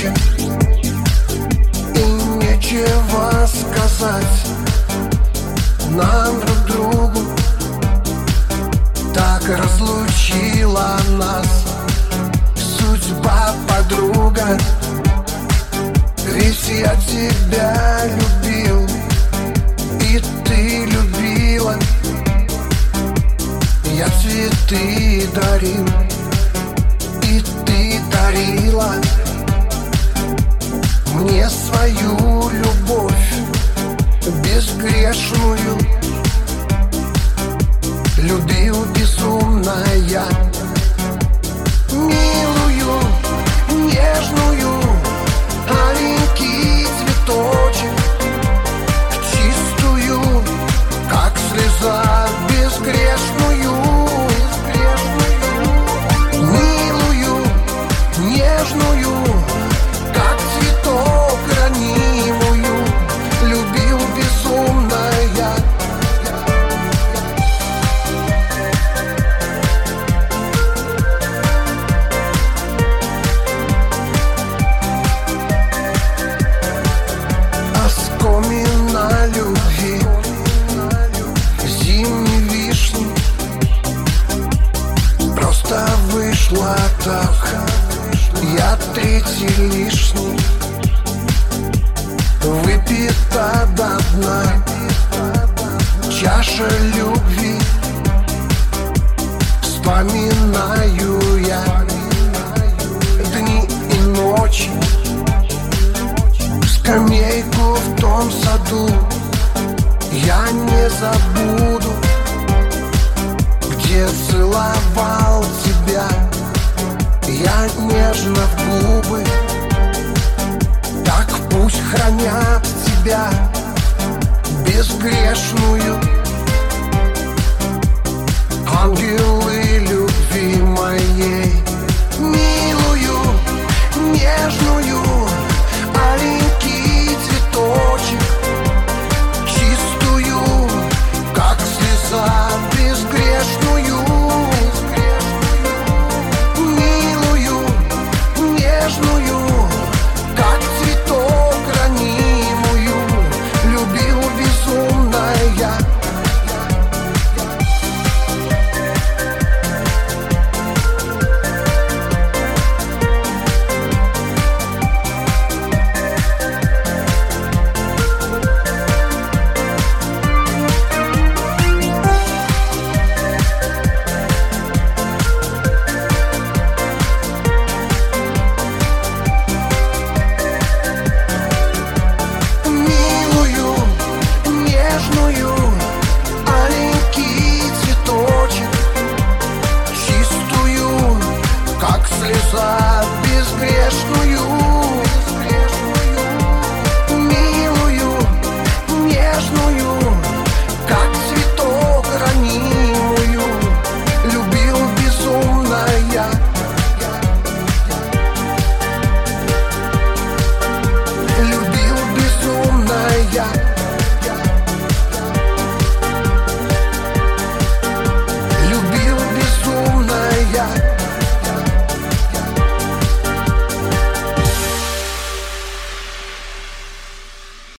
ночи, и нечего сказать нам друг другу. Так разлучила нас судьба, подруга. Ведь я тебя любил, и ты любила. Я цветы дарил, и ты дарила мне свою любовь безгрешную. Любил безумно я милую, нежную, аленький цветочек, чистую, как слеза, безгрешную. Милую, нежную, как цветок ранимую, любил безумно я. Оскомина любви, зимней вишни, просто вышла так, я третий лишний. Выпита до дна чаша любви, вспоминаю я дни и ночи, скамейку в том саду я не забуду, где целовал тебя я нежно в губы. Так пусть хранят тебя безгрешную ангелы любви моей. Милую, нежную, аленький цветочек, чистую, как слеза, безгрешную. Милую, нежную, как цветок ранимую, любил безумно я. Аленький цветочек, чистую, как слеза, безгрешную.